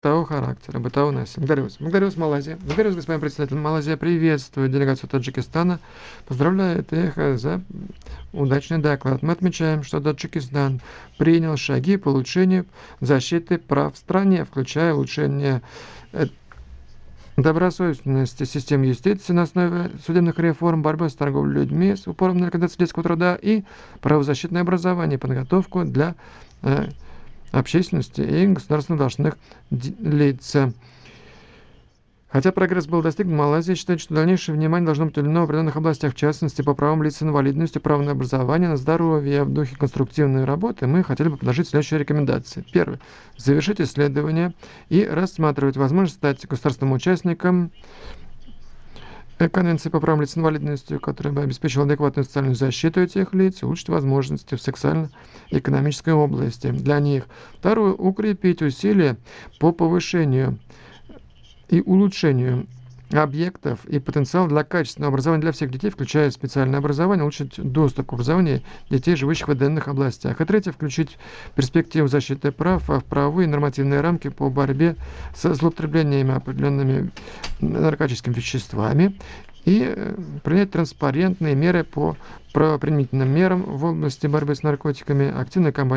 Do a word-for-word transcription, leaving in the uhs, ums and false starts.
того характера, бытового насилия. Благодарю вас. Благодарю вас, Малайзия. Благодарю вас, господин председатель. Малайзия приветствует делегацию Таджикистана, поздравляет их э, за удачный доклад. Мы отмечаем, что Таджикистан принял шаги по улучшению защиты прав в стране, включая улучшение э, добросовестности системы юстиции на основе судебных реформ, борьбы с торговлей людьми с упором на ликвидацию детского труда и правозащитное образование, подготовку для э, общественности и государственно должностных лиц. Хотя прогресс был достигнут, Малайзия считает, что дальнейшее внимание должно быть уделено в определенных областях, в частности, по правам лиц с инвалидностью, право на образование, на здоровье. В духе конструктивной работы мы хотели бы предложить следующие рекомендации. Первое. Завершить исследование и рассматривать возможность стать государственным участником Конвенции по правам лиц с инвалидностью, которая бы обеспечила адекватную социальную защиту этих лиц, улучшить возможности в социально-экономической области для них. Второе. Укрепить усилия по повышению и улучшению объектов и потенциал для качественного образования для всех детей, включая специальное образование, улучшить доступ к образованию детей, живущих в отдаленных областях. И третье, включить перспективу защиты прав в правовые и нормативные рамки по борьбе со злоупотреблениями определенными наркотическими веществами и принять транспарентные меры по правоприменительным мерам в области борьбы с наркотиками, активная кампания